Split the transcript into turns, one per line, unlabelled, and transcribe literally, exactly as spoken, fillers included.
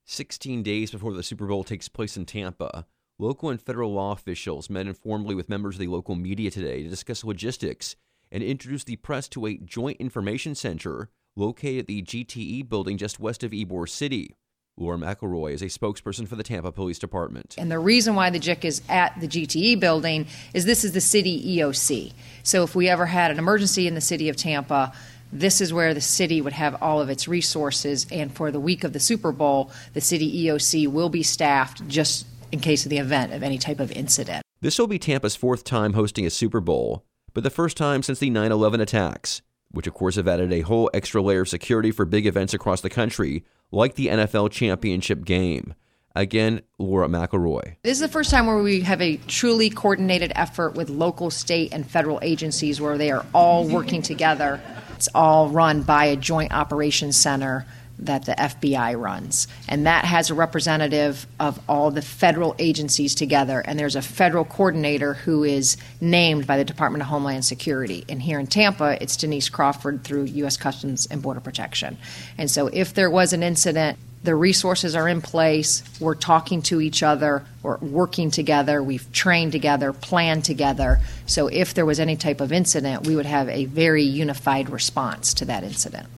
sixteen days before the Super Bowl takes place in Tampa, local and federal law officials met informally with members of the local media today to discuss logistics and introduce the press to a joint information center located at the G T E building just west of Ybor City. Laura McElroy is a spokesperson for the Tampa Police Department.
And the reason why the J I C is at the G T E building is this is the city E O C. So if we ever had an emergency in the city of Tampa, this is where the city would have all of its resources. And for the week of the Super Bowl, the city E O C will be staffed just in case of the event of any type of incident.
This will be Tampa's fourth time hosting a Super Bowl, but the first time since the nine eleven attacks, which of course have added a whole extra layer of security for big events across the country, like the N F L championship game. Again, Laura McElroy.
This is the first time where we have a truly coordinated effort with local, state, and federal agencies where they are all working together. It's all run by a joint operations center that the F B I runs. And that has a representative of all the federal agencies together. And there's a federal coordinator who is named by the Department of Homeland Security. And here in Tampa, it's Denise Crawford through U S Customs and Border Protection. And so if there was an incident, the resources are in place. We're talking to each other. We're working together. We've trained together, planned together. So if there was any type of incident, we would have a very unified response to that incident.